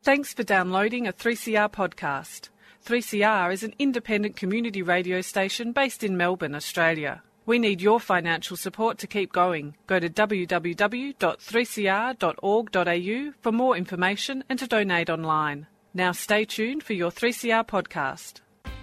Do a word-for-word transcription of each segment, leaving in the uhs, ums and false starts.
Thanks for downloading a three C R podcast. three C R is an independent community radio station based in Melbourne, Australia. We need your financial support to keep going. Go to w w w dot three c r dot org dot a u for more information and to donate online. Now stay tuned for your three C R podcast.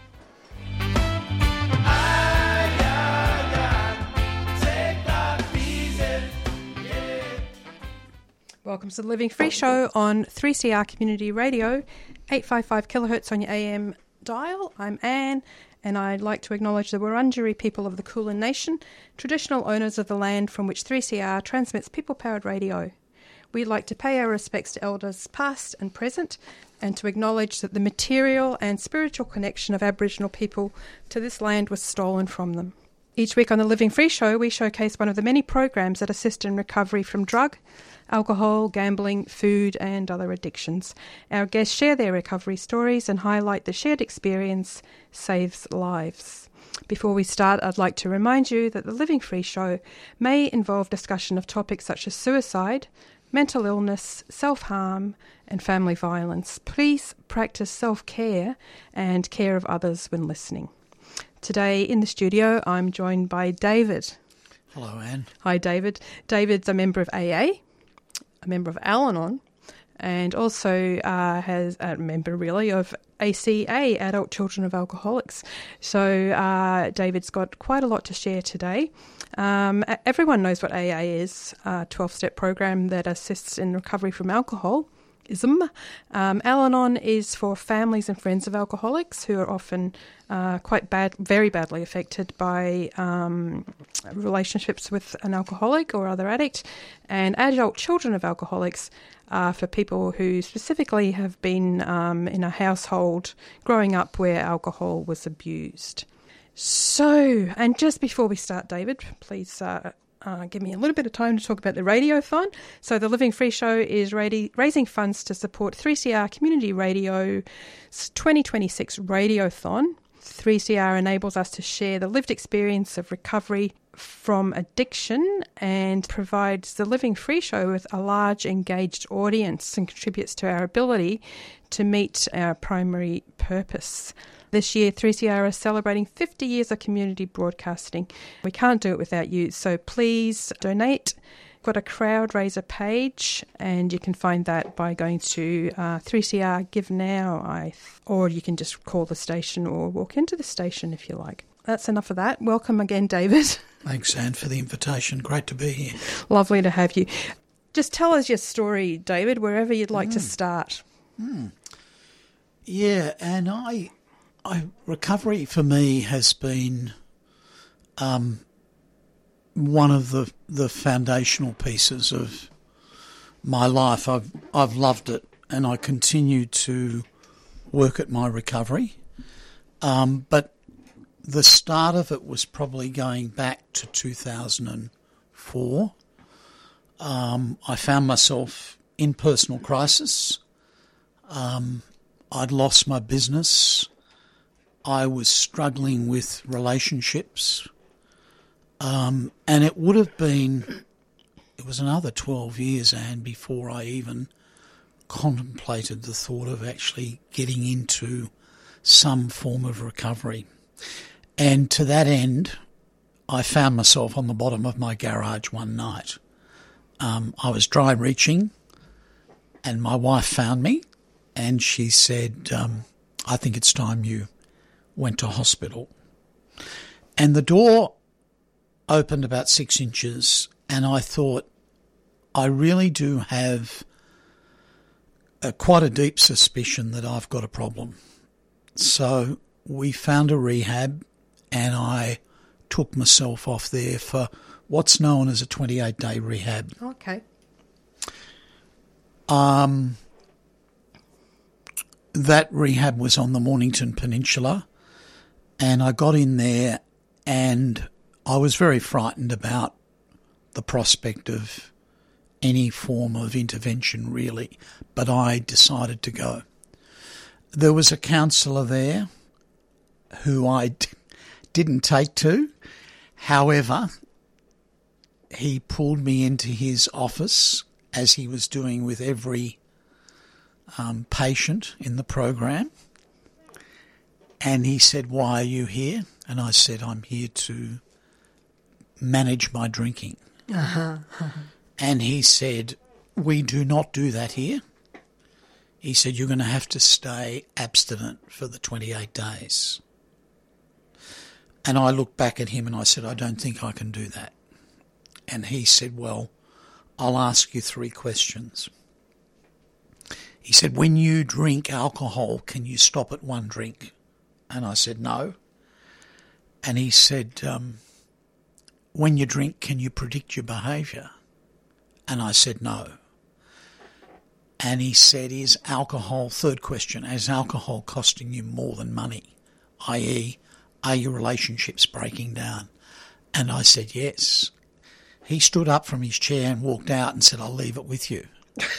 Welcome to the Living Free Show on three C R Community Radio, eight fifty-five kilohertz on your A M dial. I'm Anne, and I'd like to acknowledge the Wurundjeri people of the Kulin Nation, traditional owners of the land from which three C R transmits people-powered radio. We'd like to pay our respects to elders past and present, and to acknowledge that the material and spiritual connection of Aboriginal people to this land was stolen from them. Each week on the Living Free Show, we showcase one of the many programs that assist in recovery from drug, alcohol, gambling, food and other addictions. Our guests share their recovery stories and highlight the shared experience saves lives. Before we start, I'd like to remind you that the Living Free Show may involve discussion of topics such as suicide, mental illness, self-harm and family violence. Please practice self-care and care of others when listening. Today in the studio, I'm joined by David. Hello, Anne. Hi, David. David's a member of A A, a member of Al-Anon, and also uh, has a member, really, of A C A, Adult Children of Alcoholics. So uh, David's got quite a lot to share today. Um, everyone knows what A A is, a twelve-step program that assists in recovery from alcohol. Um, Al-Anon is for families and friends of alcoholics who are often uh, quite bad, very badly affected by um, relationships with an alcoholic or other addict, and Adult Children of Alcoholics are for people who specifically have been um, in a household growing up where alcohol was abused. So, and just before we start, David, please uh, Uh, give me a little bit of time to talk about the Radiothon. So the Living Free Show is radi- raising funds to support three C R Community Radio's twenty twenty-six Radiothon. three C R enables us to share the lived experience of recovery from addiction and provides the Living Free Show with a large engaged audience and contributes to our ability to meet our primary purpose. This year, three C R is celebrating fifty years of community broadcasting. We can't do it without you, so please donate. We've got a crowd raiser page, and you can find that by going to uh, three C R Give Now, I th- or you can just call the station or walk into the station if you like. That's enough of that. Welcome again, David. Thanks, Anne, for the invitation. Great to be here. Lovely to have you. Just tell us your story, David, wherever you'd like mm. to start. Mm. Yeah, and I... I, recovery for me has been um, one of the the foundational pieces of my life. I've I've loved it, and I continue to work at my recovery. Um, but the start of it was probably going back to two thousand four. Um, I found myself in personal crisis. Um, I'd lost my business. I was struggling with relationships, um, and it would have been, it was another twelve years, Anne, before I even contemplated the thought of actually getting into some form of recovery. And to that end, I found myself on the bottom of my garage one night. Um, I was dry reaching, and my wife found me, and she said, um, I think it's time you went to hospital. And the door opened about six inches and I thought, I really do have a, quite a deep suspicion that I've got a problem. So we found a rehab and I took myself off there for what's known as a twenty-eight day rehab. Okay. Um, that rehab was on the Mornington Peninsula. And I got in there and I was very frightened about the prospect of any form of intervention, really, but I decided to go. There was a counsellor there who I d- didn't take to. However, he pulled me into his office, as he was doing with every um, patient in the program, and he said, "Why are you here?" And I said, "I'm here to manage my drinking." Uh-huh. And he said, "We do not do that here." He said, "You're going to have to stay abstinent for the twenty-eight days. And I looked back at him and I said, "I don't think I can do that." And he said, "Well, I'll ask you three questions." He said, "When you drink alcohol, can you stop at one drink?" And I said, "No." And he said, um, "When you drink, can you predict your behaviour?" And I said, "No." And he said, "Is alcohol," third question, "is alcohol costing you more than money? that is, are your relationships breaking down?" And I said, "Yes." He stood up from his chair and walked out and said, "I'll leave it with you."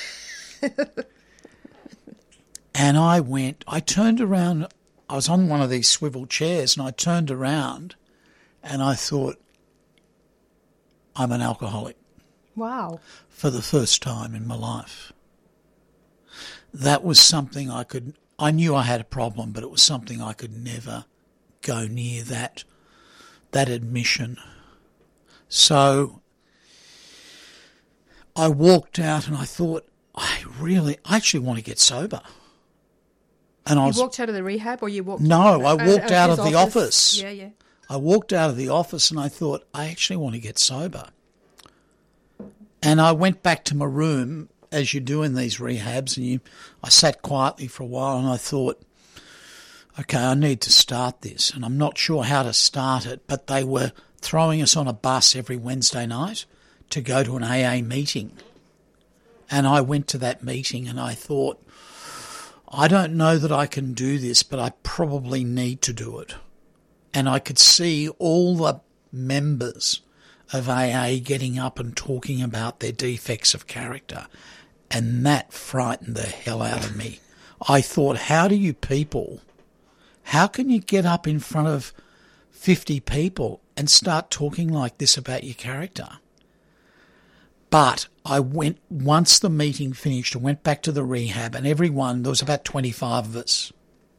And I went, I turned around, I was on one of these swivel chairs, and I turned around and I thought, I'm an alcoholic. Wow. For the first time in my life. That was something I could, I knew I had a problem, but it was something I could never go near, that, that admission. So I walked out and I thought, I really, I actually want to get sober. And I you was, walked out of the rehab, or you walked? No, I walked uh, out his of the office. office. Yeah, yeah. I walked out of the office and I thought, I actually want to get sober. And I went back to my room, as you do in these rehabs, and you, I sat quietly for a while and I thought, okay, I need to start this. And I'm not sure how to start it, but they were throwing us on a bus every Wednesday night to go to an A A meeting. And I went to that meeting and I thought, I don't know that I can do this, but I probably need to do it. And I could see all the members of A A getting up and talking about their defects of character, and that frightened the hell out of me. I thought, how do you people, how can you get up in front of fifty people and start talking like this about your character? But I went, once the meeting finished, I went back to the rehab, and everyone, there was about twenty-five of us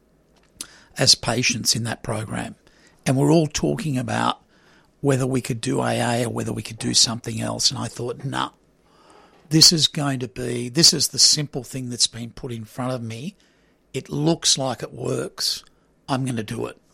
as patients in that program, and we're all talking about whether we could do A A or whether we could do something else. And I thought, nah, this is going to be, this is the simple thing that's been put in front of me. It looks like it works. I'm going to do it.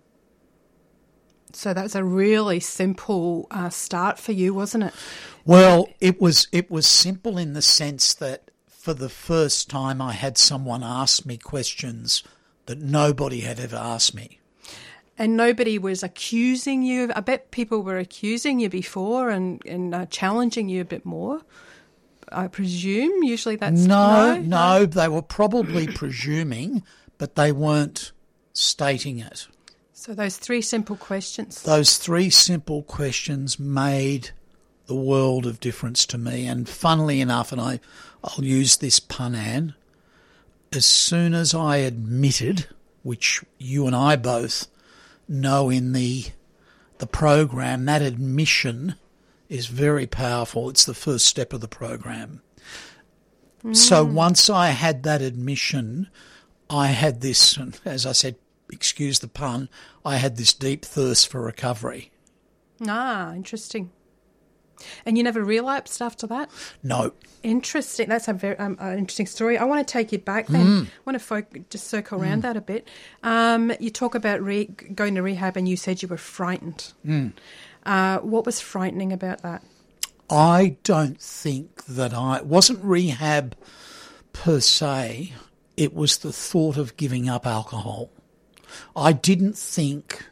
So that was a really simple uh, start for you, wasn't it? Well, it was it was simple in the sense that for the first time I had someone ask me questions that nobody had ever asked me. And nobody was accusing you. I bet people were accusing you before and, and uh, challenging you a bit more, I presume. Usually that's... No, no, no, no, they were probably presuming, but they weren't stating it. So those three simple questions. Those three simple questions made the world of difference to me. And funnily enough, and I, I'll use this pun, Anne, as soon as I admitted, which you and I both know in the the program, that admission is very powerful. It's the first step of the program. Mm. So once I had that admission, I had this, as I said, excuse the pun, I had this deep thirst for recovery. Ah, interesting. And you never relapsed after that? No. Interesting. That's a very um, uh, interesting story. I want to take you back then. Mm. I want to fo- just circle around mm. that a bit. Um, you talk about re- going to rehab and you said you were frightened. Mm. Uh, what was frightening about that? I don't think that I... It wasn't rehab per se. It was the thought of giving up alcohol. I didn't think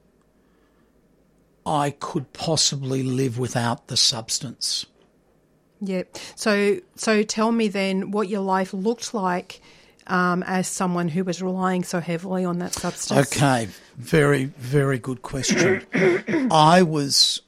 I could possibly live without the substance. Yeah. So so tell me then what your life looked like um, as someone who was relying so heavily on that substance. Okay. Very, very good question. I was...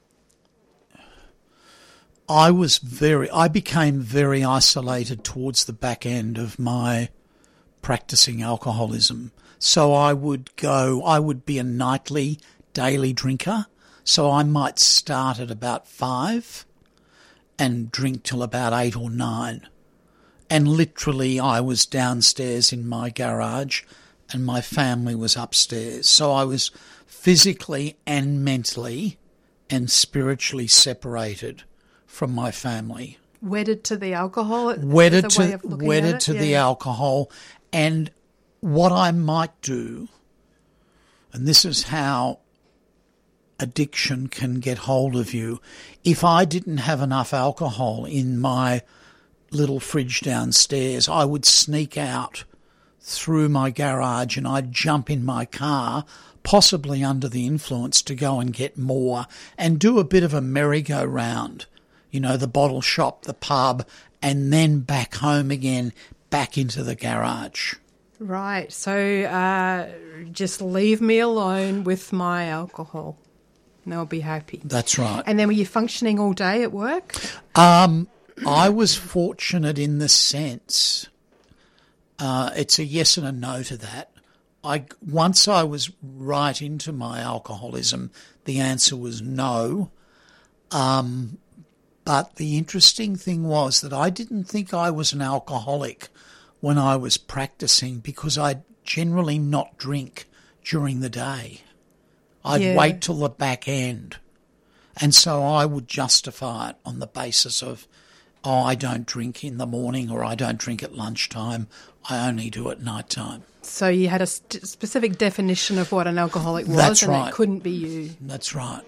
I was very... I became very isolated towards the back end of my practicing alcoholism. So I would go... I would be a nightly... daily drinker, so I might start at about five and drink till about eight or nine. and literally I was downstairs in my garage and my family was upstairs. So I was physically and mentally and spiritually separated from my family. Wedded to the alcohol? Wedded is a way to, of looking wedded at it? to Yeah. the alcohol. And what I might do, and this is how addiction can get hold of you, if I didn't have enough alcohol in my little fridge downstairs, I would sneak out through my garage and I'd jump in my car, possibly under the influence, to go and get more and do a bit of a merry-go-round, you know, the bottle shop, the pub, and then back home again, back into the garage. Right. So uh, just leave me alone with my alcohol and I'll be happy. That's right. And then were you functioning all day at work? Um, I was fortunate in the sense, uh, it's a yes and a no to that. I once I was right into my alcoholism, the answer was no. Um, but the interesting thing was that I didn't think I was an alcoholic when I was practicing because I generally not drink during the day. I'd Yeah. wait till the back end. And so I would justify it on the basis of, oh, I don't drink in the morning or I don't drink at lunchtime. I only do at night time. So you had a st- specific definition of what an alcoholic was, That's and right. it couldn't be you. That's right.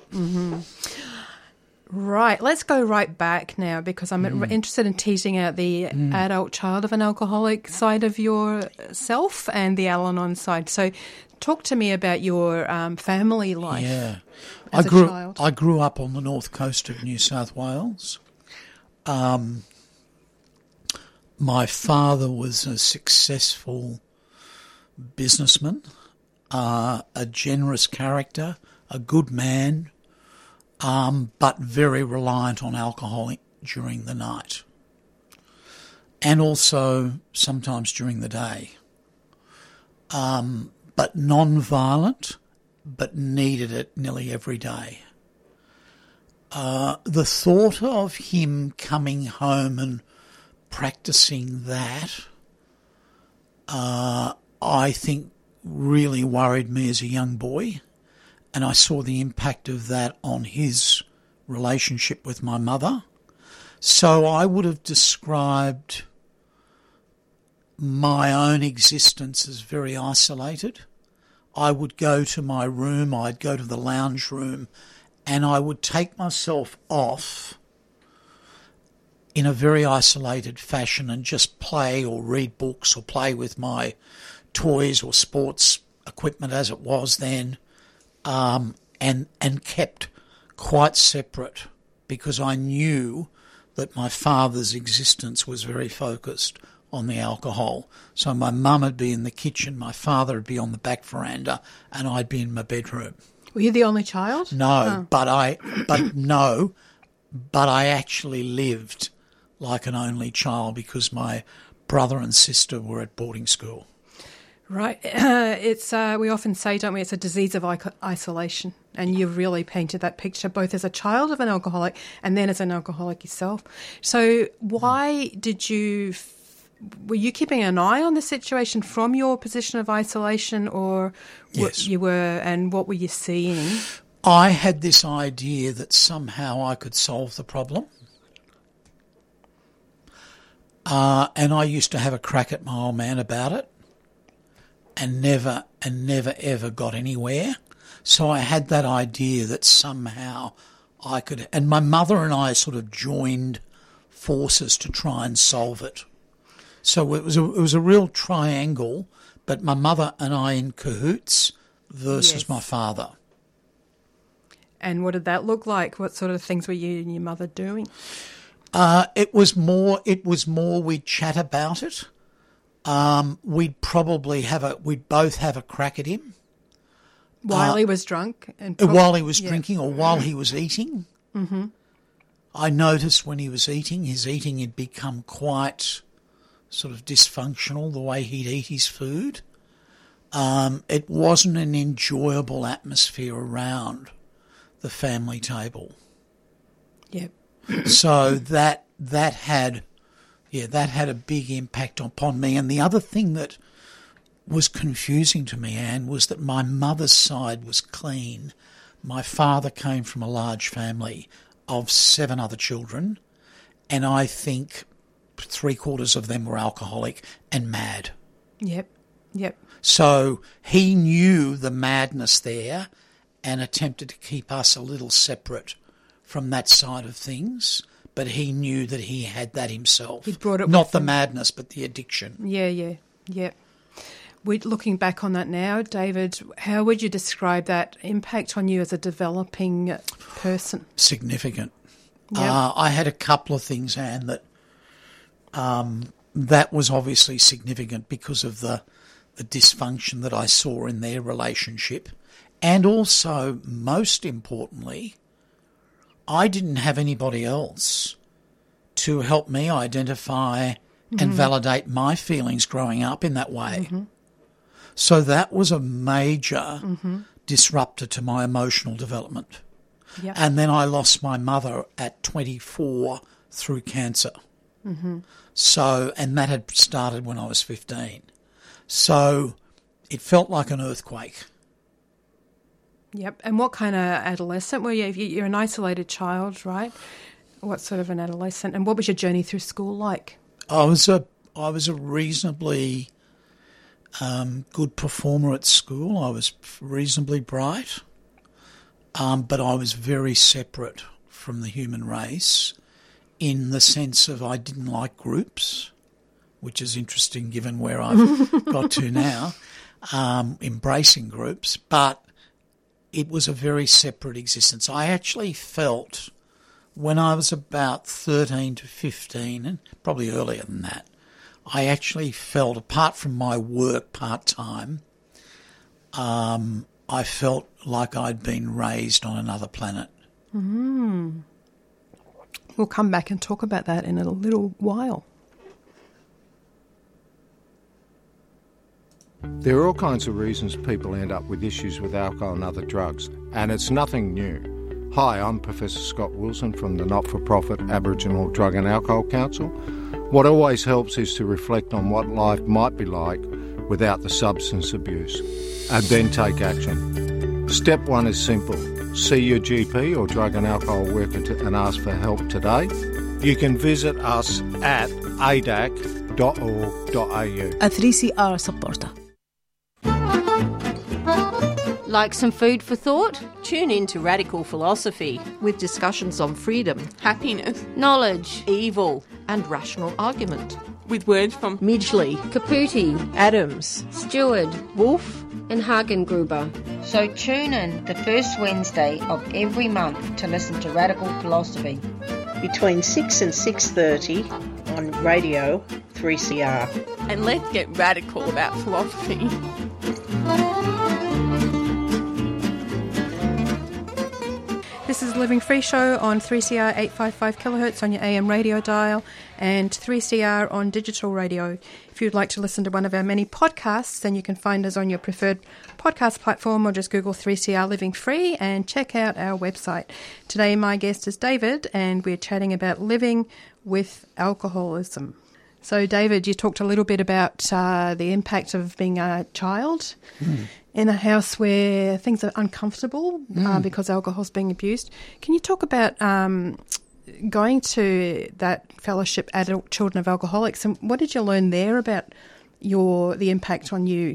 Right. Let's go right back now because I'm Mm. interested in teasing out the adult child of an alcoholic side of yourself and the Al-Anon side. So talk to me about your um, family life. Yeah. I as a grew child. I grew up on the north coast of New South Wales. Um, my father was a successful businessman, uh, a generous character, a good man, um, but very reliant on alcohol during the night and also sometimes during the day. Um, but non-violent, but needed it nearly every day. Uh, the thought of him coming home and practicing that, uh, I think really worried me as a young boy, and I saw the impact of that on his relationship with my mother. So I would have described my own existence as very isolated. I would go to my room, I'd go to the lounge room, and I would take myself off in a very isolated fashion and just play or read books or play with my toys or sports equipment as it was then, um, and and kept quite separate because I knew that my father's existence was very focused on the alcohol. So my mum would be in the kitchen, my father would be on the back veranda, and I'd be in my bedroom. Were you the only child? No, Oh. but I, but no, but I actually lived like an only child because my brother and sister were at boarding school. Right. Uh, it's uh, we often say, don't we, it's a disease of ico- isolation. And you really painted that picture both as a child of an alcoholic and then as an alcoholic yourself. So why did you, f- were you keeping an eye on the situation from your position of isolation or what Yes. you were, and what were you seeing? I had this idea that somehow I could solve the problem. Uh, and I used to have a crack at my old man about it and never, and never ever got anywhere. So I had that idea that somehow I could, and my mother and I sort of joined forces to try and solve it. So it was a, it was a real triangle, but my mother and I in cahoots versus Yes. my father. And what did that look like? What sort of things were you and your mother doing? Uh, it was more. It was more. We'd chat about it. Um, we'd probably have a. We'd both have a crack at him While Uh, he was drunk? and uh, prob- while he was yeah. drinking or while he was eating. Mm-hmm. I noticed when he was eating, his eating had become quite sort of dysfunctional. The way he'd eat his food, um, it wasn't an enjoyable atmosphere around the family table. Yeah. So that that had Yeah, that had a big impact upon me. And the other thing that was confusing to me, Anne, was that my mother's side was clean. My father came from a large family of seven other children, and I think three quarters of them were alcoholic and mad. Yep, yep. So he knew the madness there and attempted to keep us a little separate from that side of things, but he knew that he had that himself. He brought it Not with the him. madness, but the addiction. Yeah, yeah, yep. We're looking back on that now, David, how would you describe that impact on you as a developing person? Significant. Yep. Uh, I had a couple of things, Anne, that um, that was obviously significant because of the, the dysfunction that I saw in their relationship. And also, most importantly, I didn't have anybody else to help me identify mm-hmm. and validate my feelings growing up in that way. Mm-hmm. So that was a major mm-hmm. disruptor to my emotional development. Yep. And then I lost my mother at twenty-four through cancer. Mm-hmm. So, and that had started when I was fifteen. So it felt like an earthquake. Yep. And what kind of adolescent were you? You're an isolated child, right? What sort of an adolescent? And what was your journey through school like? I was a I was a reasonably um, good performer at school. I was reasonably bright, um, but I was very separate from the human race in the sense of I didn't like groups, which is interesting given where I've got to now, um, embracing groups, but it was a very separate existence. I actually felt when I was about thirteen to fifteen, and probably earlier than that, I actually felt, apart from my work part-time, um, I felt like I'd been raised on another planet. Mm. We'll come back and talk about that in a little while. There are all kinds of reasons people end up with issues with alcohol and other drugs, and it's nothing new. Hi, I'm Professor Scott Wilson from the not-for-profit Aboriginal Drug and Alcohol Council. What always helps is to reflect on what life might be like without the substance abuse, and then take action. Step one is simple. See your G P or drug and alcohol worker to, and ask for help today. You can visit us at a d a c dot org dot a u. A three C R supporter. Like some food for thought? Tune in to Radical Philosophy with discussions on freedom, happiness, knowledge, evil and rational argument. With words from Midgley, Caputi, Adams, Stewart, Wolf and Hagengruber. So tune in the first Wednesday of every month to listen to Radical Philosophy. Between six and six thirty on Radio three C R. And let's get radical about philosophy. This is Living Free Show on three C R eight fifty-five kilohertz on your A M radio dial and three C R on digital radio. If you'd like to listen to one of our many podcasts, then you can find us on your preferred podcast platform or just Google three C R Living Free and check out our website. Today my guest is David and we're chatting about living with alcoholism. So David, you talked a little bit about uh, the impact of being a child mm. in a house where things are uncomfortable mm. uh, because alcohol's being abused. Can you talk about um, going to that fellowship, Adult Children of Alcoholics, and what did you learn there about your the impact on you?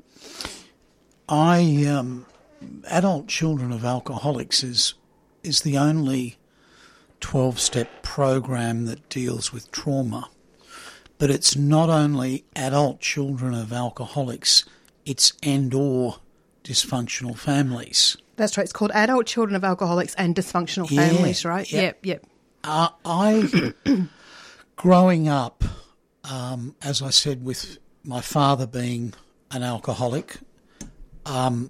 I um, Adult Children of Alcoholics is is the only twelve-step program that deals with trauma. But it's not only adult children of alcoholics, it's and or dysfunctional families. That's right. It's called Adult Children of Alcoholics and Dysfunctional yeah, Families, right? Yep, yep. yep. Uh, I, growing up, um, as I said, with my father being an alcoholic, um,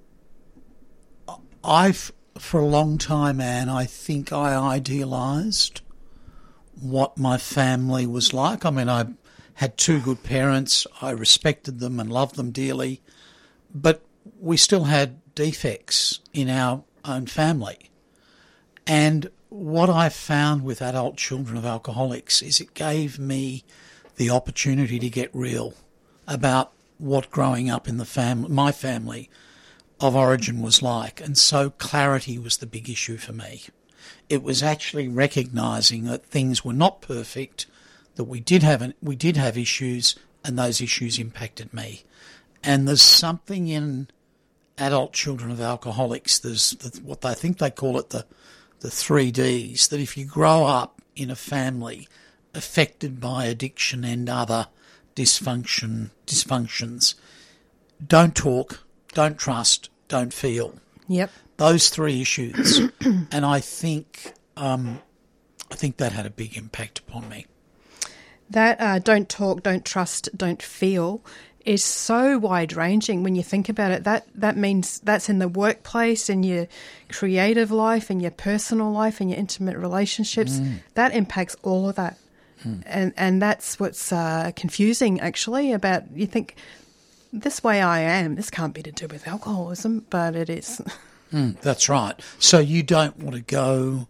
I've, for a long time, Anne, I think I idealised what my family was like. I mean, I had two good parents. I respected them and loved them dearly, but we still had defects in our own family. And what I found with Adult Children of Alcoholics is it gave me the opportunity to get real about what growing up in the family, my family of origin was like. And so clarity was the big issue for me. It was actually recognising that things were not perfect, that we did have an, we did have issues, and those issues impacted me. And there's something in adult children of alcoholics, there's the, what I think they call it the the three Ds, that if you grow up in a family affected by addiction and other dysfunction dysfunctions, don't talk, don't trust, don't feel. Yep. Those three issues, and I think um, I think that had a big impact upon me. That uh, don't talk, don't trust, don't feel is so wide-ranging when you think about it. That that means that's in the workplace, in your creative life, in your personal life, in your intimate relationships. Mm. That impacts all of that. Mm. And and that's what's uh, confusing, actually, about you think, this way I am, this can't be to do with alcoholism, but it is. Mm, that's right. So you don't want to go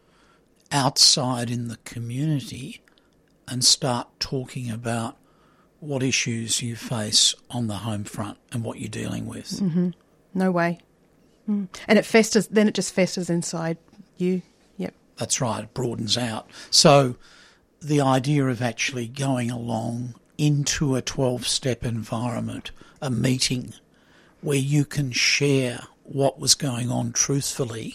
outside in the community and start talking about what issues you face on the home front and what you're dealing with. Mm-hmm. No way. Mm. And it festers, then it just festers inside you. Yep. That's right, it broadens out. So the idea of actually going along into a twelve-step environment, a meeting where you can share what was going on truthfully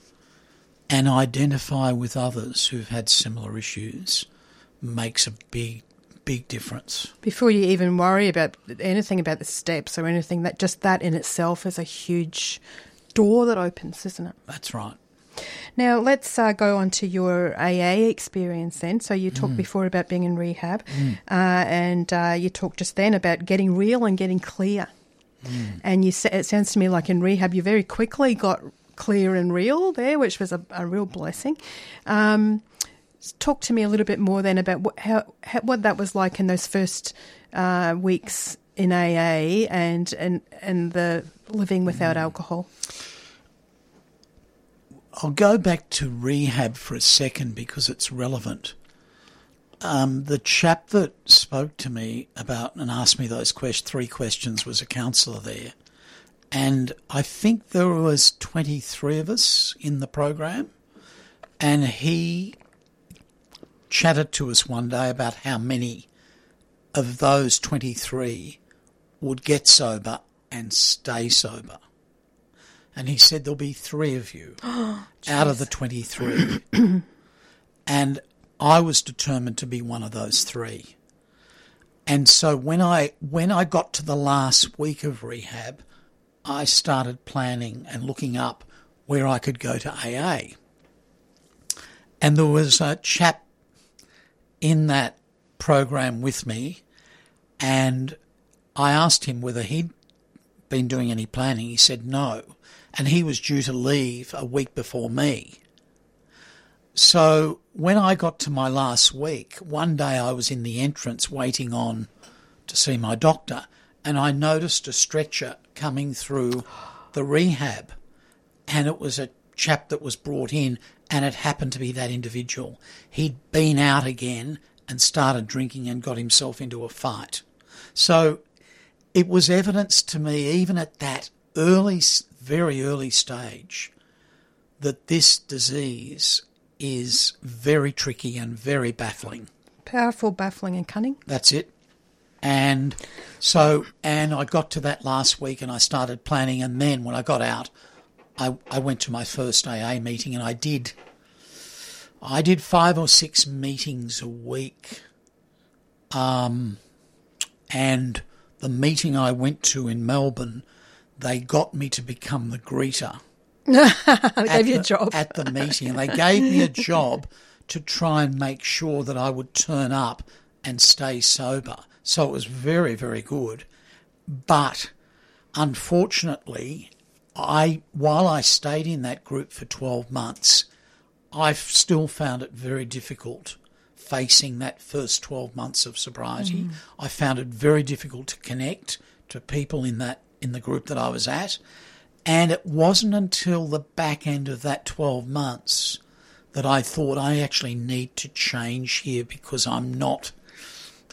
and identify with others who've had similar issues makes a big big difference. Before you even worry about anything about the steps or anything, that just that in itself is a huge door that opens, isn't it? That's right. Now let's uh, go on to your A A experience then. So you talked mm. before about being in rehab, mm. uh, and uh, you talked just then about getting real and getting clear. Mm. And you it sounds to me like in rehab you very quickly got clear and real there, which was a, a real blessing. Um, Talk to me a little bit more then about what, how, how, what that was like in those first uh, weeks in A A and, and and the living without alcohol. I'll go back to rehab for a second because it's relevant. Um, the chap that spoke to me about and asked me those quest- three questions was a counsellor there. And I think there was twenty-three of us in the program, and he chatted to us one day about how many of those twenty-three would get sober and stay sober. And he said there'll be three of you oh, out of the twenty-three. And I was determined to be one of those three. And so when I when I got to the last week of rehab, I started planning and looking up where I could go to A A. And there was a chap in that program with me, and I asked him whether he'd been doing any planning. He said no, and he was due to leave a week before me. So when I got to my last week, one day I was in the entrance waiting on to see my doctor, and I noticed a stretcher coming through the rehab, and it was a chap that was brought in, and it happened to be that individual. He'd been out again and started drinking and got himself into a fight. So it was evidence to me, even at that early, very early stage, that this disease is very tricky and very baffling. Powerful, baffling and cunning. That's it. And so, and I got to that last week and I started planning, and then when I got out, I, I went to my first A A meeting, and I did I did five or six meetings a week. Um, and the meeting I went to in Melbourne, they got me to become the greeter. They gave you the, a job. At the meeting. They gave me a job to try and make sure that I would turn up and stay sober. So it was very, very good. But unfortunately, I while I stayed in that group for twelve months, I've still found it very difficult facing that first twelve months of sobriety. Mm. I found it very difficult to connect to people in that in the group that I was at. And it wasn't until the back end of that twelve months that I thought I actually need to change here, because I'm not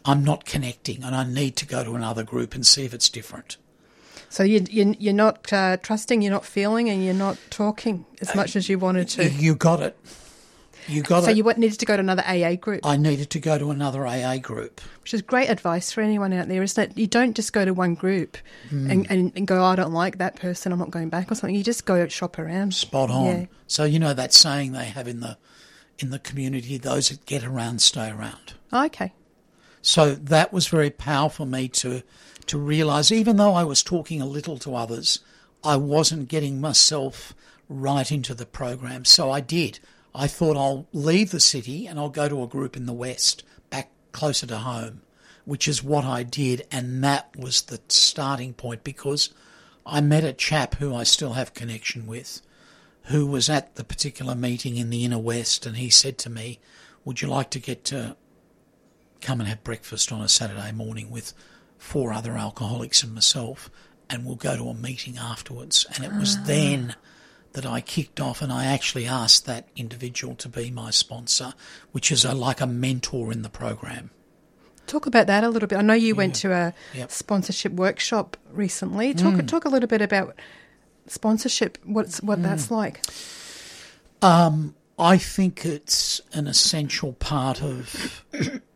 I'm not connecting and I need to go to another group and see if it's different. So you, you, you're not uh, trusting, you're not feeling, and you're not talking as much as you wanted to. You, you got it. You got so it. you needed to go to another A A group. I needed to go to another A A group. Which is great advice for anyone out there, isn't it? You don't just go to one group Mm. and, and, and go, oh, I don't like that person, I'm not going back or something. You just go shop around. Spot on. Yeah. So you know that saying they have in the in the community, those that get around stay around. Oh, okay. So that was very powerful for me to to realise, even though I was talking a little to others, I wasn't getting myself right into the program. So I did. I thought I'll leave the city and I'll go to a group in the West, back closer to home, which is what I did. And that was the starting point, because I met a chap who I still have connection with, who was at the particular meeting in the inner West, and he said to me, would you like to get to come and have breakfast on a Saturday morning with four other alcoholics and myself, and we'll go to a meeting afterwards. And it was then that I kicked off, and I actually asked that individual to be my sponsor, which is a, like a mentor in the program. Talk about that a little bit. I know you Yeah. went to a Yep. sponsorship workshop recently. Talk Mm. talk a little bit about sponsorship, what's, what Mm. that's like. Um, I think it's an essential part of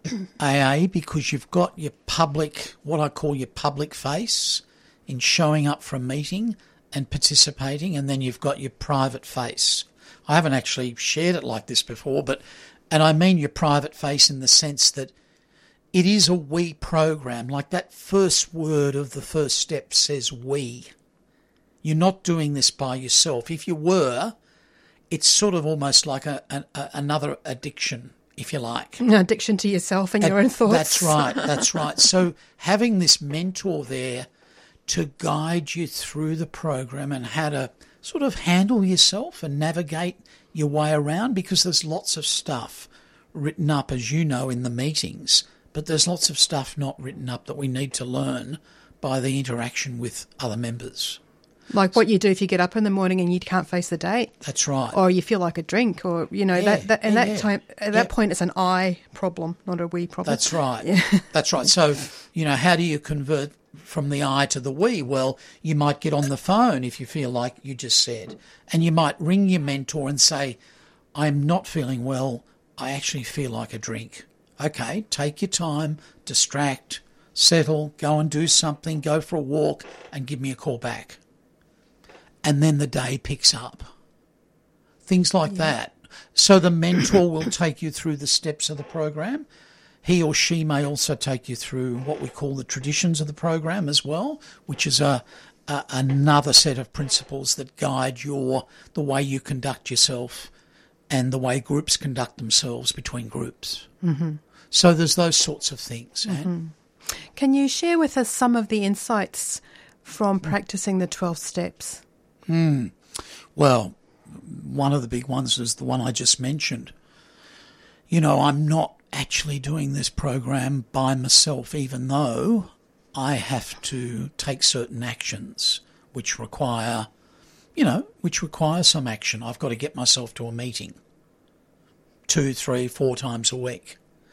A A, because you've got your public, what I call your public face in showing up for a meeting and participating, and then you've got your private face. I haven't actually shared it like this before, but, and I mean your private face in the sense that it is a we program. Like that first word of the first step says we. You're not doing this by yourself. If you were, it's sort of almost like a, a, a another addiction, if you like. Addiction to yourself and your own thoughts. That's right, that's right. So having this mentor there to guide you through the program and how to sort of handle yourself and navigate your way around, because there's lots of stuff written up, as you know, in the meetings, but there's lots of stuff not written up that we need to learn by the interaction with other members. Like what you do if you get up in the morning and you can't face the day. That's right. Or you feel like a drink, or, you know, Yeah, that, that and yeah, that yeah. time, at that Yeah. point it's an I problem, not a we problem. That's right. Yeah. That's right. So, you know, how do you convert from the I to the we? Well, you might get on the phone if you feel like you just said, and you might ring your mentor and say, I'm not feeling well. I actually feel like a drink. Okay, take your time, distract, settle, go and do something, go for a walk and give me a call back. And then the day picks up. Things like Yeah. that. So the mentor will take you through the steps of the program. He or she may also take you through what we call the traditions of the program as well, which is a, a another set of principles that guide your the way you conduct yourself and the way groups conduct themselves between groups. Mm-hmm. So there's those sorts of things. Anne. Mm-hmm. Can you share with us some of the insights from practicing the twelve steps? Mm. Well, one of the big ones is the one I just mentioned. You know, I'm not actually doing this program by myself, even though I have to take certain actions which require, you know, which require some action. I've got to get myself to a meeting two, three, four times a week.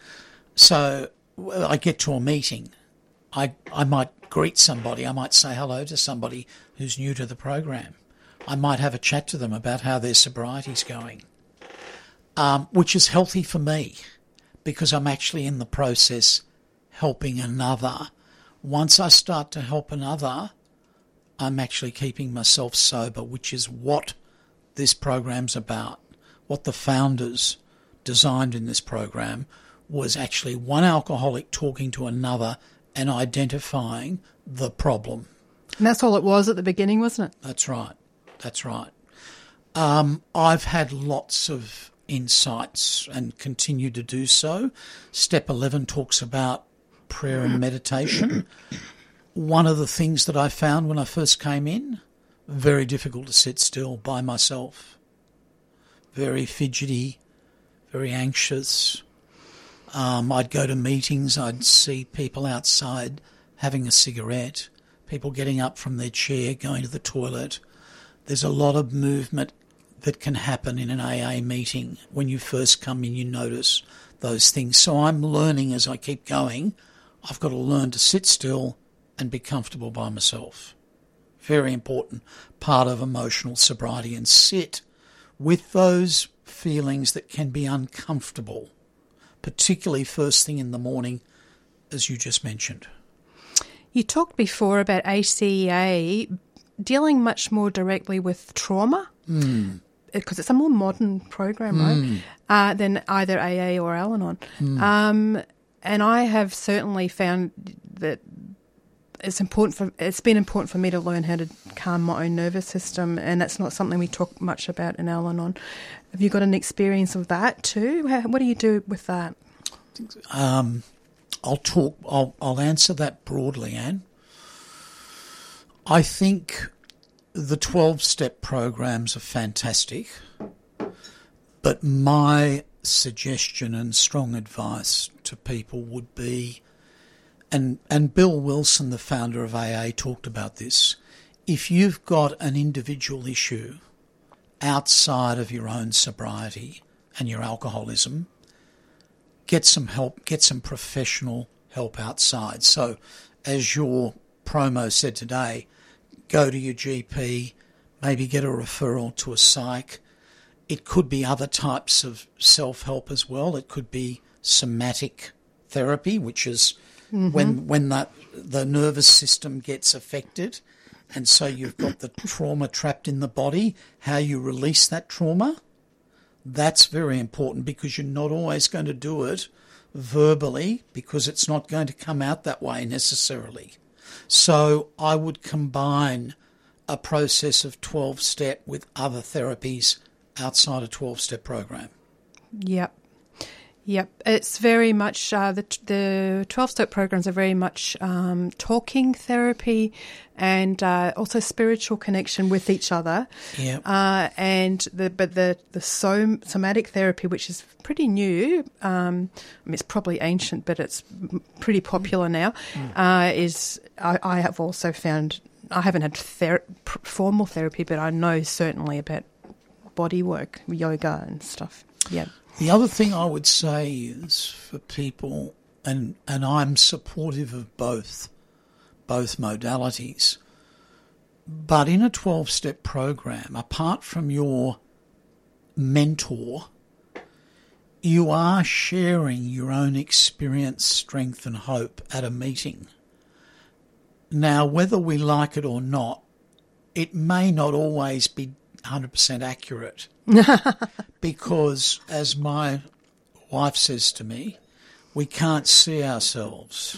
So well, I get to a meeting. I, I might greet somebody. I might say hello to somebody who's new to the program. I might have a chat to them about how their sobriety's going, um, which is healthy for me because I'm actually in the process helping another. Once I start to help another, I'm actually keeping myself sober, which is what this program's about. What the founders designed in this program was actually one alcoholic talking to another and identifying the problem. And that's all it was at the beginning, wasn't it? That's right. That's right. Um, I've had lots of insights and continue to do so. Step eleven talks about prayer and meditation. One of the things that I found when I first came in, very difficult to sit still by myself. Very fidgety, very anxious. Um, I'd go to meetings, I'd see people outside having a cigarette, people getting up from their chair, going to the toilet. There's a lot of movement that can happen in an A A meeting. When you first come in, you notice those things. So I'm learning as I keep going. I've got to learn to sit still and be comfortable by myself. Very important part of emotional sobriety, and sit with those feelings that can be uncomfortable, particularly first thing in the morning, as you just mentioned. You talked before about A C E A dealing much more directly with trauma, Mm. because it's a more modern program, right, Mm. uh, than either A A or Al-Anon. Mm. Um, and I have certainly found that it's important for it's been important for me to learn how to calm my own nervous system, and that's not something we talk much about in Al-Anon. Have you got an experience of that too? How, what do you do with that? Um, I'll talk. I'll, I'll answer that broadly, Anne. I think the twelve-step programs are fantastic, but my suggestion and strong advice to people would be, and and Bill Wilson, the founder of A A, talked about this, if you've got an individual issue outside of your own sobriety and your alcoholism, get some help, get some professional help outside. So, as your promo said today, go to your G P, maybe get a referral to a psych. It could be other types of self-help as well. It could be somatic therapy, which is mm-hmm. when when the, the nervous system gets affected, and so you've got the trauma trapped in the body, how you release that trauma. That's very important, because you're not always going to do it verbally, because it's not going to come out that way necessarily. So I would combine a process of twelve-step with other therapies outside a twelve-step program. Yep. Yep. It's very much, uh, the the twelve-step programs are very much um, talking therapy and uh, also spiritual connection with each other. Yep. Uh, and the but the, the som- somatic therapy, which is pretty new, um, I mean, it's probably ancient, but it's pretty popular now, mm. uh, is I, I have also found, I haven't had ther- formal therapy, but I know certainly about body work, yoga and stuff. Yeah. The other thing I would say is for people, and, and I'm supportive of both, both modalities, but in a twelve-step program, apart from your mentor, you are sharing your own experience, strength and hope at a meeting. Now, whether we like it or not, it may not always be one hundred percent accurate. Because, as my wife says to me, we can't see ourselves.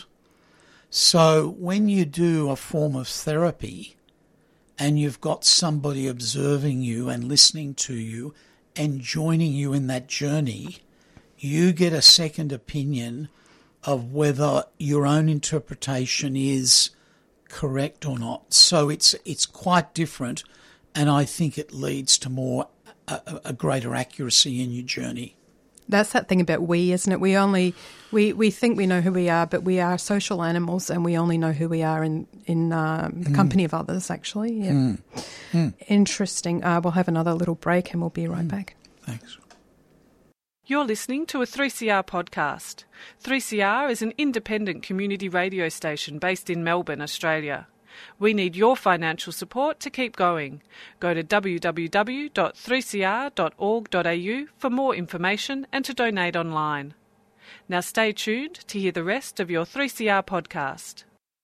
So when you do a form of therapy and you've got somebody observing you and listening to you and joining you in that journey, you get a second opinion of whether your own interpretation is correct or not. So it's it's quite different, and I think it leads to more a, a greater accuracy in your journey. That's that thing about we, isn't it? We only we, we think we know who we are, but we are social animals, and we only know who we are in in um, the mm. company of others. Actually, yeah. Mm. Mm. Interesting. Uh, we'll have another little break, and we'll be right mm. back. Thanks. You're listening to a three C R podcast. three C R is an independent community radio station based in Melbourne, Australia. We need your financial support to keep going. Go to w w w dot three c r dot org dot a u for more information and to donate online. Now stay tuned to hear the rest of your three C R podcast.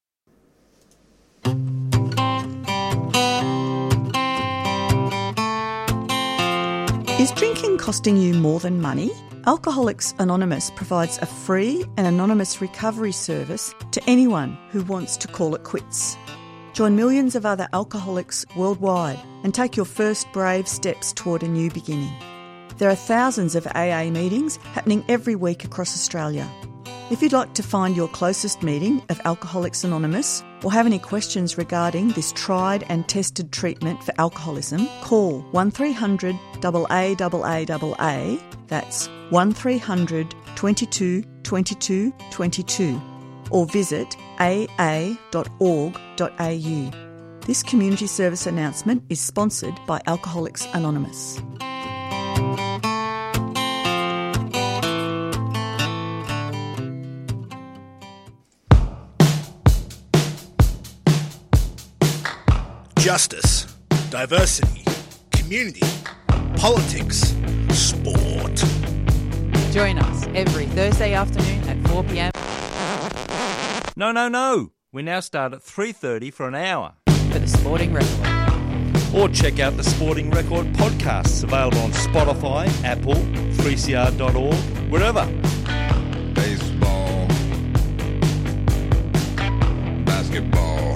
Is drinking costing you more than money? Alcoholics Anonymous provides a free and anonymous recovery service to anyone who wants to call it quits. Join millions of other alcoholics worldwide and take your first brave steps toward a new beginning. There are thousands of A A meetings happening every week across Australia. If you'd like to find your closest meeting of Alcoholics Anonymous or have any questions regarding this tried and tested treatment for alcoholism, call one three hundred A A A A A, that's one three hundred twenty-two twenty-two twenty-two, or visit a a dot org dot a u. This community service announcement is sponsored by Alcoholics Anonymous. Justice, diversity, community, politics, sport. Join us every Thursday afternoon at four p m. No, no, no. We now start at three thirty for an hour. For the Sporting Record. Or check out the Sporting Record podcasts available on Spotify, Apple, three c r dot org, wherever. Baseball. Basketball.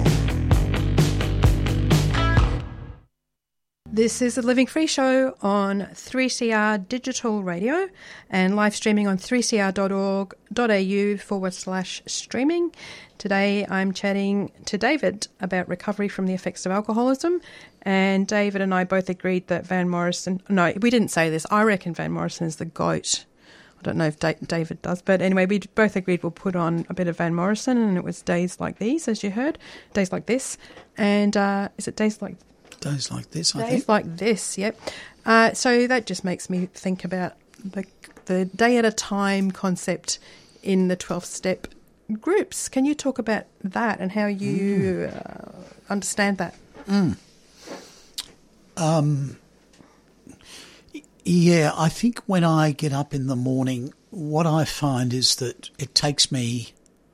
This is the Living Free Show on three C R Digital Radio and live streaming on three c r dot org dot a u forward slash streaming. Today I'm chatting to David about recovery from the effects of alcoholism, and David and I both agreed that Van Morrison, no, we didn't say this, I reckon Van Morrison is the GOAT. I don't know if da- David does, but anyway, we both agreed we'll put on a bit of Van Morrison, and it was Days Like These, as you heard, Days Like This, and uh, is it Days Like Days Like This, I Days think. Like This, yep. Uh, so that just makes me think about the the day at a time concept in the twelve-step groups. Can you talk about that and how you mm. uh, understand that? Mm. Um, yeah, I think when I get up in the morning, what I find is that it takes me,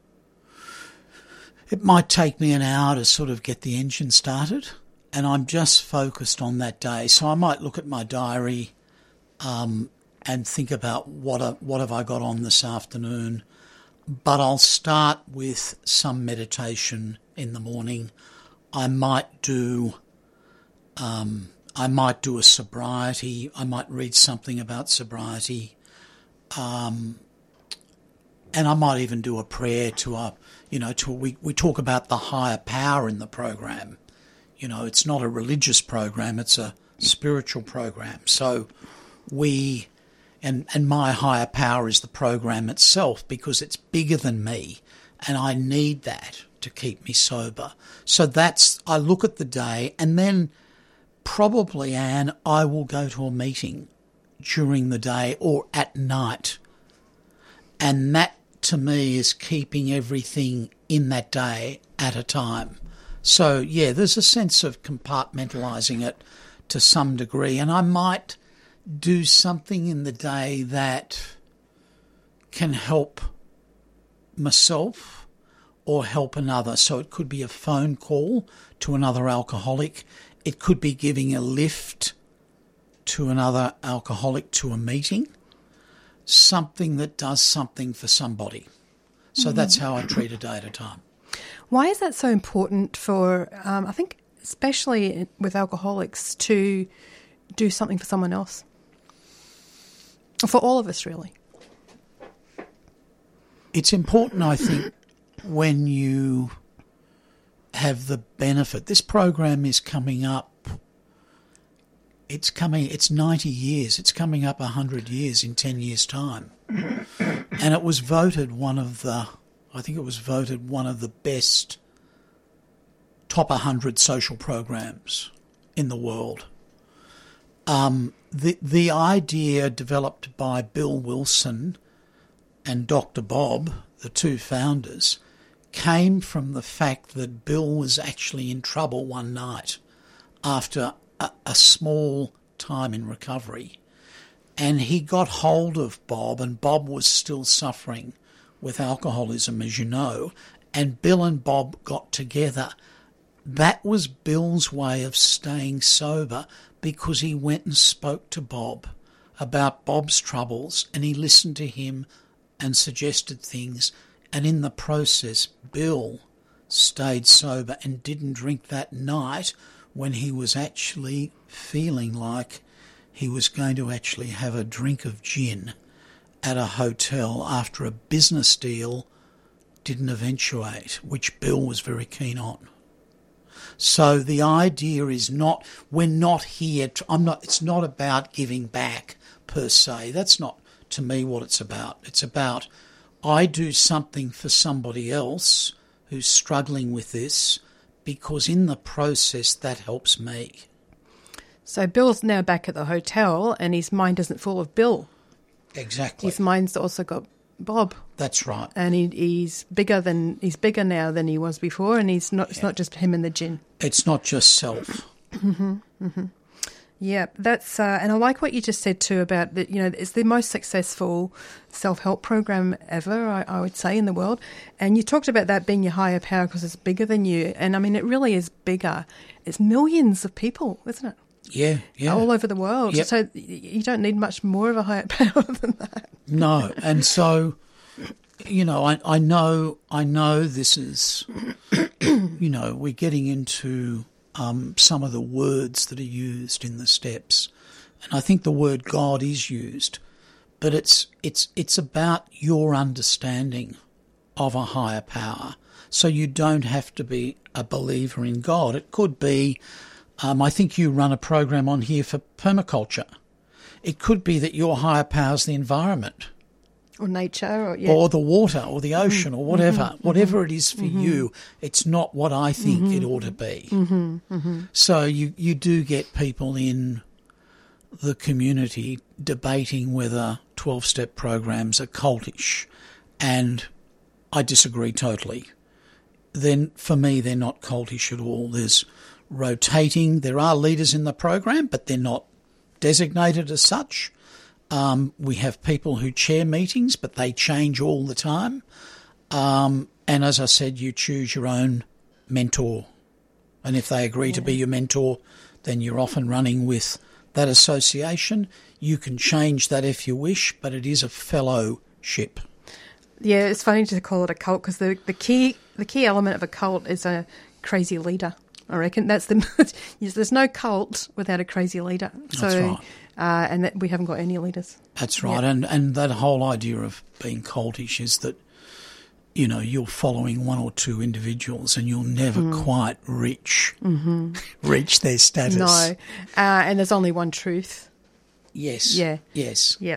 it might take me an hour to sort of get the engine started, and I'm just focused on that day. So I might look at my diary um, and think about what uh, what have I got on this afternoon. But I'll start with some meditation in the morning. I might do, um, I might do a sobriety. I might read something about sobriety, um, and I might even do a prayer to a, you know, to a, we we talk about the higher power in the program. You know, it's not a religious program; it's a spiritual program. So we. And, and my higher power is the program itself, because it's bigger than me, and I need that to keep me sober. So that's, I look at the day, and then probably, Anne, I will go to a meeting during the day or at night. And that, to me, is keeping everything in that day at a time. So, yeah, there's a sense of compartmentalising it to some degree, and I might do something in the day that can help myself or help another. So it could be a phone call to another alcoholic. It could be giving a lift to another alcoholic to a meeting. Something that does something for somebody. So mm-hmm. that's how I treat a day at a time. Why is that so important for, um, I think, especially with alcoholics, to do something for someone else? For all of us, really. It's important, I think, when you have the benefit. This program is coming up. It's coming. It's ninety years. It's coming up one hundred years in ten years' time. And it was voted one of the, I think it was voted one of the best top one hundred social programs in the world. Um, the the idea developed by Bill Wilson and Doctor Bob, the two founders, came from the fact that Bill was actually in trouble one night after a, a small time in recovery, and he got hold of Bob, and Bob was still suffering with alcoholism, as you know, and Bill and Bob got together. That was Bill's way of staying sober, because he went and spoke to Bob about Bob's troubles, and he listened to him and suggested things, and in the process Bill stayed sober and didn't drink that night when he was actually feeling like he was going to actually have a drink of gin at a hotel after a business deal didn't eventuate, which Bill was very keen on. So the idea is not, we're not here, to, I'm not, it's not about giving back per se. That's not, to me, what it's about. It's about, I do something for somebody else who's struggling with this, because in the process that helps me. So Bill's now back at the hotel and his mind isn't full of Bill. Exactly. His mind's also got Bob. That's right. And he, he's bigger than he's bigger now than he was before, and he's not. Yeah. It's not just him and the gin. It's not just self. mm-hmm, mm-hmm. Yeah, that's uh, and I like what you just said too about that. You know, it's the most successful self-help program ever, I, I would say, in the world. And you talked about that being your higher power because it's bigger than you, and I mean, it really is bigger. It's millions of people, isn't it? Yeah, yeah, all over the world. Yep. So you don't need much more of a higher power than that. No, and so you know, I I know I know this is, you know, we're getting into. Um, some of the words that are used in the steps, and I think the word God is used, but it's it's it's about your understanding of a higher power. So you don't have to be a believer in God. It could be, um, I think you run a program on here for permaculture. It could be that your higher power is the environment. Or nature, or, yeah. or the water, or the ocean, mm-hmm. or whatever, mm-hmm. whatever it is for mm-hmm. you, it's not what I think mm-hmm. it ought to be. Mm-hmm. Mm-hmm. So you, you do get people in the community debating whether twelve-step programs are cultish, and I disagree totally. Then, for me, they're not cultish at all. There's rotating. There are leaders in the program, but they're not designated as such. Um, we have people who chair meetings, but they change all the time. Um, and as I said, you choose your own mentor. And if they agree yeah. to be your mentor, then you're off and running with that association. You can change that if you wish, but it is a fellowship. Yeah, it's funny to call it a cult because the, the key the key element of a cult is a crazy leader. I reckon that's the. There's no cult without a crazy leader. So, that's right. Uh, and that we haven't got any leaders. That's right. Yeah. And and that whole idea of being cultish is that, you know, you're following one or two individuals and you'll never mm. quite reach mm-hmm. reach their status. No. Uh, and there's only one truth. Yes. Yeah. Yes. Yeah.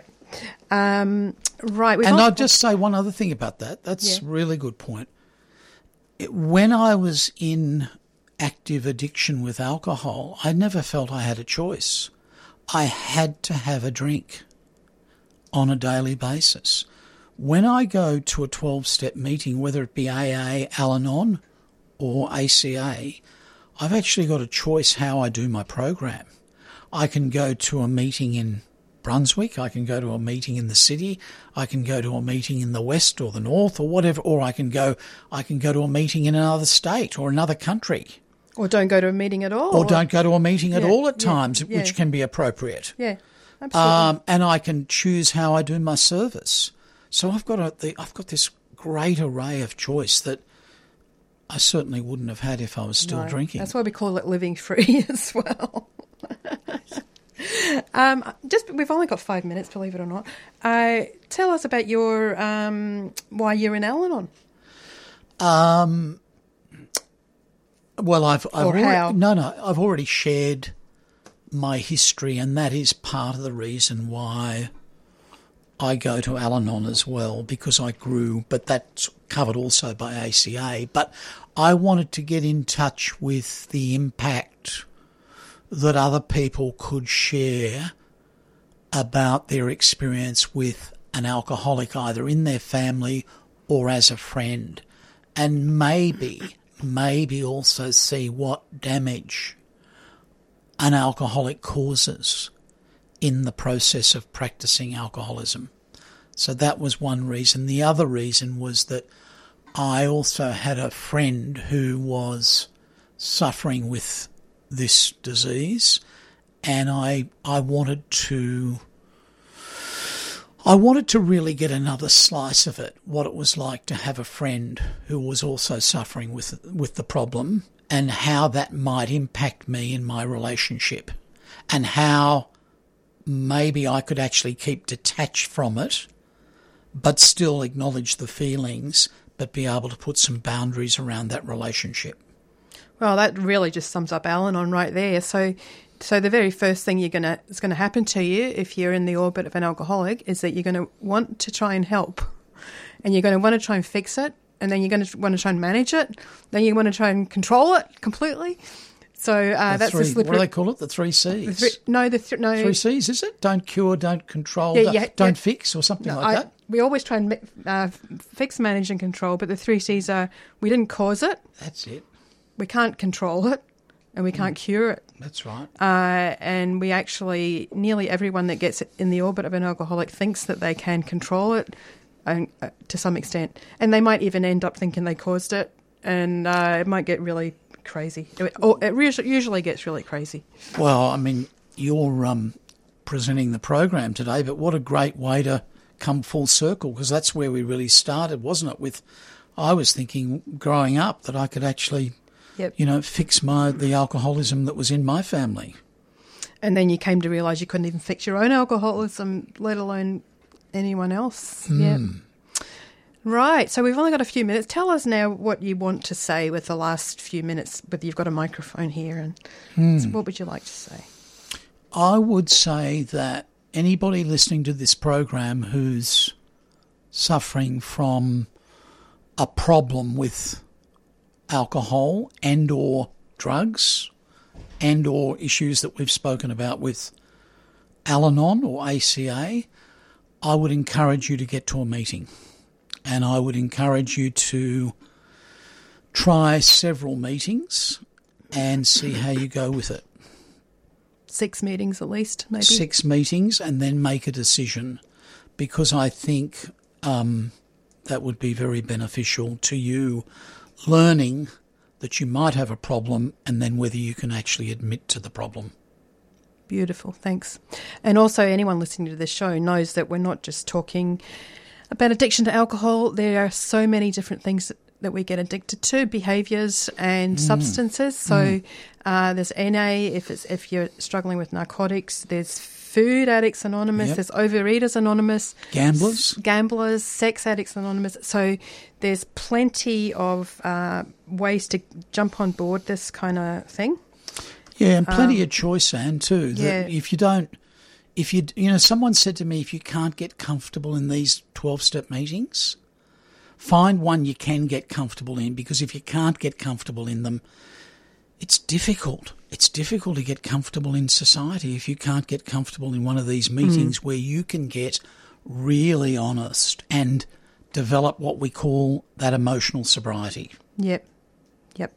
Um, right. And I'll just say one other thing about that. That's yeah. a really good point. It, when I was in active addiction with alcohol, I never felt I had a choice. I had to have a drink on a daily basis. When I go to a twelve-step meeting, whether it be A A, Al-Anon or A C A, I've actually got a choice how I do my program. I can go to a meeting in Brunswick, I can go to a meeting in the city, I can go to a meeting in the west or the north or whatever, or I can go I can go to a meeting in another state or another country. Or don't go to a meeting at all. Or don't go to a meeting at yeah, all at yeah, times, yeah. which can be appropriate. Yeah, absolutely. Um, and I can choose how I do my service. So I've got a, the, I've got this great array of choice that I certainly wouldn't have had if I was still no, drinking. That's why we call it living free as well. um, just we've only got five minutes, believe it or not. Uh, tell us about your um, why you're in Al-Anon. Um. Well, I've, I've or already, how? no, no, I've already shared my history, and that is part of the reason why I go to Al-Anon as well, because I grew, but that's covered also by A C A. But I wanted to get in touch with the impact that other people could share about their experience with an alcoholic, either in their family or as a friend, and maybe... maybe also see what damage an alcoholic causes in the process of practicing alcoholism. So that was one reason. The other reason was that I also had a friend who was suffering with this disease, and I I wanted to I wanted to really get another slice of it, what it was like to have a friend who was also suffering with with the problem, and how that might impact me in my relationship, and how maybe I could actually keep detached from it, but still acknowledge the feelings, but be able to put some boundaries around that relationship. Well, that really just sums up Al-Anon right there. So So the very first thing you're gonna is going to happen to you if you're in the orbit of an alcoholic is that you're going to want to try and help, and you're going to want to try and fix it, and then you're going to want to try and manage it, then you want to try and control it completely. So uh, that's three, the slippery. What do they call it? The three C's. The three, no, the th- no three C's. Is it? Don't cure, don't control, yeah, don't, yeah, don't yeah. fix, or something no, like I, that. we always try and uh, fix, manage and control, but the three C's are we didn't cause it. That's it. We can't control it, and we can't mm. cure it. That's right. Uh, and we actually, nearly everyone that gets in the orbit of an alcoholic thinks that they can control it and, uh, to some extent. And they might even end up thinking they caused it, and uh, it might get really crazy. It, or it re- usually gets really crazy. Well, I mean, you're um, presenting the program today, but what a great way to come full circle, because that's where we really started, wasn't it? With, I was thinking growing up that I could actually... Yep. You know, fix my the alcoholism that was in my family. And then you came to realise you couldn't even fix your own alcoholism, let alone anyone else. Mm. Yeah. Right. So we've only got a few minutes. Tell us now what you want to say with the last few minutes. Whether you've got a microphone here, and mm. so what would you like to say? I would say that anybody listening to this program who's suffering from a problem with alcohol and or drugs and or issues that we've spoken about with Al-Anon or A C A, I would encourage you to get to a meeting, and I would encourage you to try several meetings and see how you go with it. Six meetings at least, maybe? Six meetings, and then make a decision, because I think um, that would be very beneficial to you, learning that you might have a problem and then whether you can actually admit to the problem. Beautiful, thanks. And also anyone listening to this show knows that we're not just talking about addiction to alcohol. There are so many different things that, that we get addicted to, behaviours and mm. substances. So mm. uh, there's N A if it's if you're struggling with narcotics. There's Food Addicts Anonymous, yep. There's Overeaters Anonymous. Gamblers. S- gamblers, Sex Addicts Anonymous. So there's plenty of uh, ways to jump on board this kind of thing. Yeah, and plenty um, of choice, Anne, too. That yeah. If you don't, if you, you know, someone said to me, if you can't get comfortable in these twelve-step meetings, find one you can get comfortable in, because if you can't get comfortable in them, it's difficult. It's difficult to get comfortable in society if you can't get comfortable in one of these meetings mm. where you can get really honest and develop what we call that emotional sobriety. Yep, yep.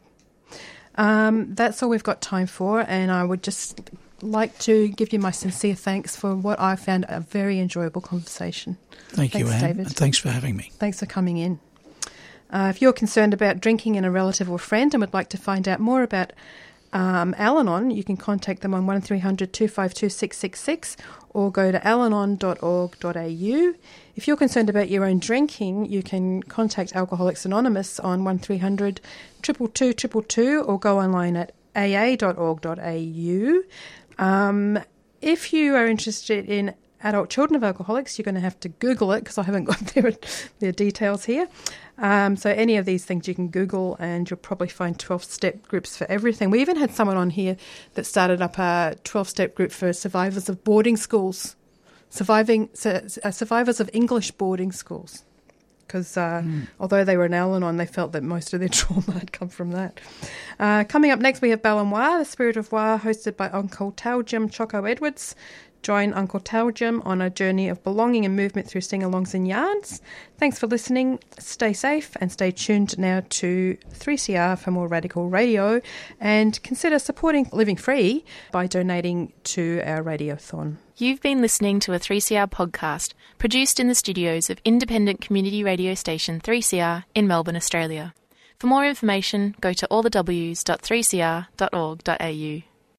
Um, that's all we've got time for, and I would just like to give you my sincere thanks for what I found a very enjoyable conversation. Thank thanks, you, Anne, David. and thanks for having me. Thanks for coming in. Uh, if you're concerned about drinking in a relative or friend and would like to find out more about um, Al-Anon, you can contact them on one three hundred two five two six six six or go to alanon dot org dot a u. If you're concerned about your own drinking, you can contact Alcoholics Anonymous on one three hundred two two two two two or go online at a a dot org dot a u. Um, if you are interested in adult children of alcoholics, you're going to have to Google it because I haven't got their, their details here. Um, so any of these things you can Google and you'll probably find twelve-step groups for everything. We even had someone on here that started up a twelve-step group for survivors of boarding schools, surviving uh, survivors of English boarding schools, because uh, mm. although they were in Al-Anon, they felt that most of their trauma had come from that. Uh, coming up next, we have Balanwa, the Spirit of Wa, hosted by Uncle Tau Jim Choco Edwards. Join Uncle Tau Jim on a journey of belonging and movement through sing-alongs and yarns. Thanks for listening. Stay safe and stay tuned now to three C R for more radical radio, and consider supporting Living Free by donating to our radiothon. You've been listening to a three C R podcast produced in the studios of independent community radio station three C R in Melbourne, Australia. For more information, go to all the w s dot three c r dot org dot a u.